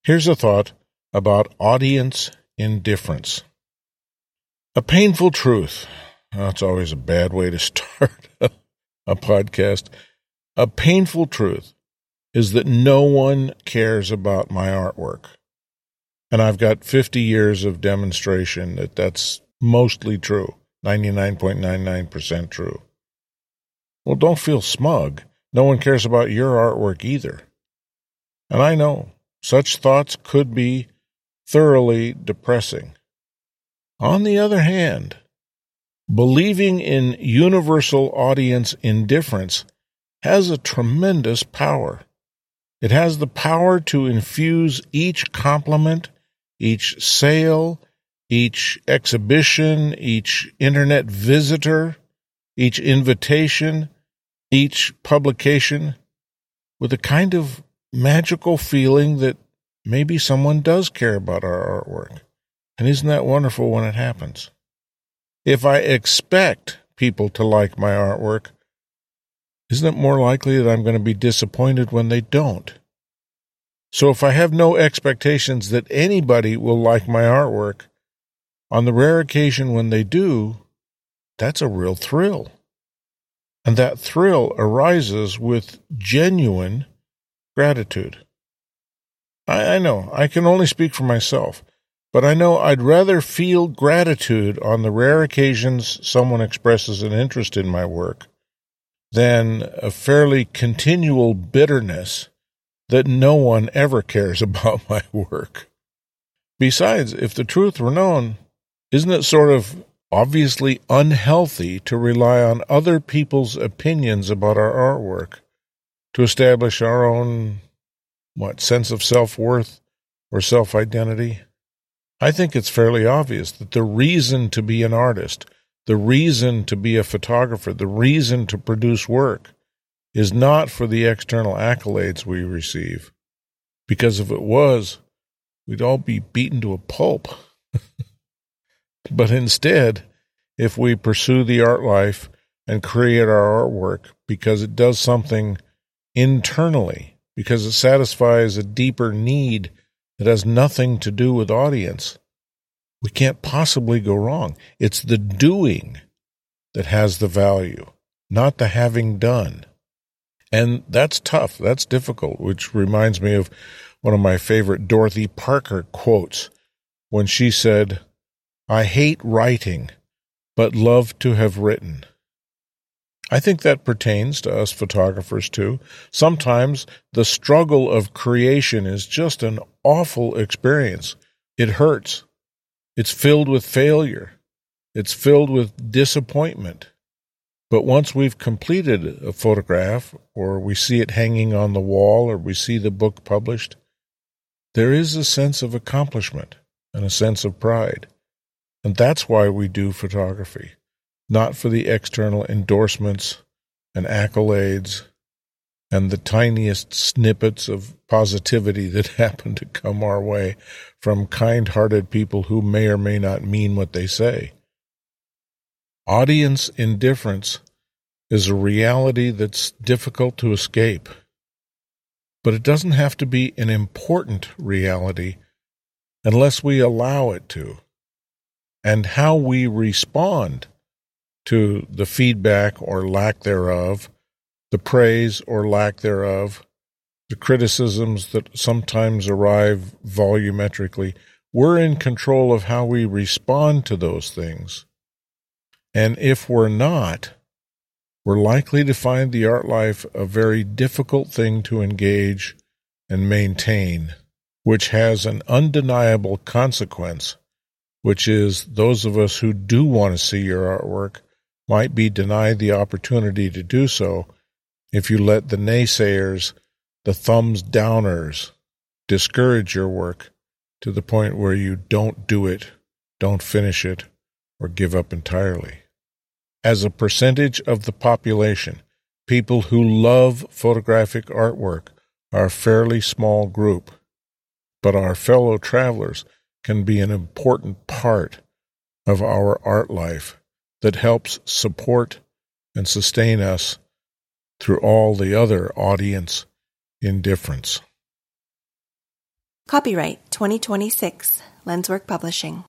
Here's a thought about audience indifference. A painful truth. That's always a bad way to start a podcast. A painful truth is that no one cares about my artwork. And I've got 50 years of demonstration that that's mostly true, 99.99% true. Well, don't feel smug. No one cares about your artwork either. And I know such thoughts could be thoroughly depressing. On the other hand, believing in universal audience indifference has a tremendous power. It has the power to infuse each compliment, each sale, each exhibition, each internet visitor, each invitation, each publication with a kind of magical feeling that maybe someone does care about our artwork. And isn't that wonderful when it happens? If I expect people to like my artwork, isn't it more likely that I'm going to be disappointed when they don't? So if I have no expectations that anybody will like my artwork, on the rare occasion when they do, that's a real thrill. And that thrill arises with genuine gratitude. I know, I can only speak for myself, but I know I'd rather feel gratitude on the rare occasions someone expresses an interest in my work than a fairly continual bitterness that no one ever cares about my work. Besides, if the truth were known, isn't it sort of obviously unhealthy to rely on other people's opinions about our artwork to establish our own, sense of self-worth or self-identity? I think it's fairly obvious that the reason to be an artist, the reason to be a photographer, the reason to produce work is not for the external accolades we receive. Because if it was, we'd all be beaten to a pulp. But instead, if we pursue the art life and create our artwork because it does something internally, because it satisfies a deeper need that has nothing to do with audience, we can't possibly go wrong. It's the doing that has the value, not the having done. And that's tough. That's difficult, which reminds me of one of my favorite Dorothy Parker quotes when she said, "I hate writing, but love to have written." I think that pertains to us photographers too. Sometimes the struggle of creation is just an awful experience. It hurts. It's filled with failure. It's filled with disappointment. But once we've completed a photograph, or we see it hanging on the wall, or we see the book published, there is a sense of accomplishment and a sense of pride. And that's why we do photography, not for the external endorsements and accolades and the tiniest snippets of positivity that happen to come our way from kind-hearted people who may or may not mean what they say. Audience indifference is a reality that's difficult to escape, but it doesn't have to be an important reality unless we allow it to. And how we respond to the feedback or lack thereof, the praise or lack thereof, the criticisms that sometimes arrive volumetrically, we're in control of how we respond to those things. And if we're not, we're likely to find the art life a very difficult thing to engage and maintain, which has an undeniable consequence, which is those of us who do want to see your artwork might be denied the opportunity to do so if you let the naysayers, the thumbs downers, discourage your work to the point where you don't do it, don't finish it, or give up entirely. As a percentage of the population, people who love photographic artwork are a fairly small group, but our fellow travelers can be an important part of our art life that helps support and sustain us through all the other audience indifference. Copyright 2026, Lenswork Publishing.